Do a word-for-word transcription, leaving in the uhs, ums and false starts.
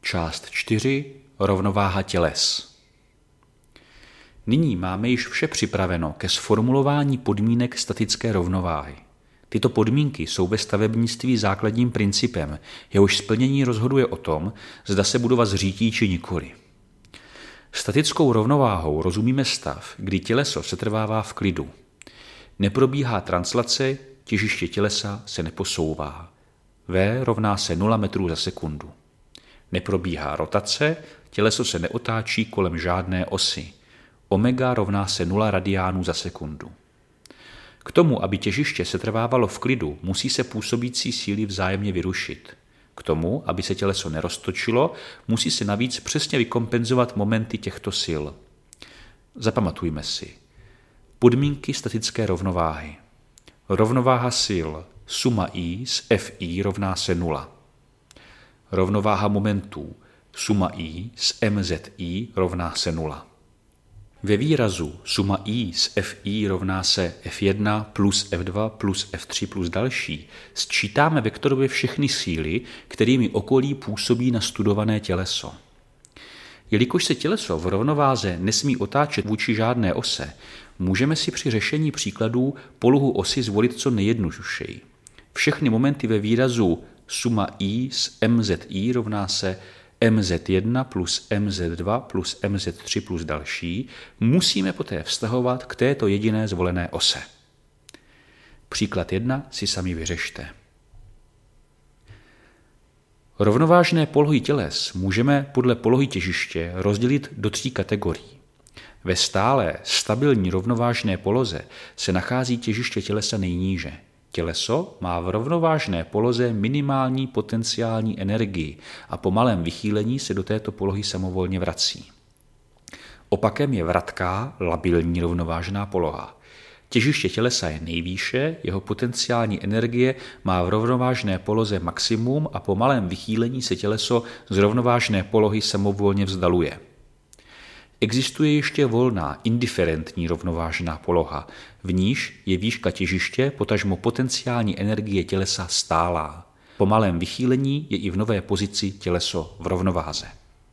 Část čtyři. Rovnováha těles. Nyní máme již vše připraveno ke zformulování podmínek statické rovnováhy. Tyto podmínky jsou ve stavebnictví základním principem, jehož splnění rozhoduje o tom, zda se budova zřítí či nikoli. Statickou rovnováhou rozumíme stav, kdy těleso setrvává v klidu. Neprobíhá translace, těžiště tělesa se neposouvá. V rovná se nula metrů za sekundu. Neprobíhá rotace, těleso se neotáčí kolem žádné osy. Omega rovná se nula radiánů za sekundu. K tomu, aby těžiště setrvávalo v klidu, musí se působící síly vzájemně vyrušit. K tomu, aby se těleso neroztočilo, musí se navíc přesně vykompenzovat momenty těchto sil. Zapamatujme si. Podmínky statické rovnováhy. Rovnováha sil suma I z Fi rovná se nula. Rovnováha momentů suma I z Mzi rovná se nula. Ve výrazu suma I z Fi rovná se F jedna plus F dva plus F tři plus další sčítáme vektorově všechny síly, kterými okolí působí na studované těleso. Jelikož se těleso v rovnováze nesmí otáčet vůči žádné ose, můžeme si při řešení příkladů polohu osy zvolit co nejjednodušeji. Všechny momenty ve výrazu suma I z Mzi rovná se M Z jedna plus M Z dva plus M Z tři plus další musíme poté vztahovat k této jediné zvolené ose. Příklad jedna si sami vyřešte. Rovnovážné polohy těles můžeme podle polohy těžiště rozdělit do tří kategorií. Ve stálé, stabilní rovnovážné poloze se nachází těžiště tělesa nejníže. Těleso má v rovnovážné poloze minimální potenciální energii a po malém vychýlení se do této polohy samovolně vrací. Opakem je vratká, labilní rovnovážná poloha. Těžiště tělesa je nejvýše, jeho potenciální energie má v rovnovážné poloze maximum a po malém vychýlení se těleso z rovnovážné polohy samovolně vzdaluje. Existuje ještě volná, indiferentní rovnovážná poloha, v níž je výška těžiště, potažmo potenciální energie tělesa stálá. Po malém vychýlení je i v nové pozici těleso v rovnováze.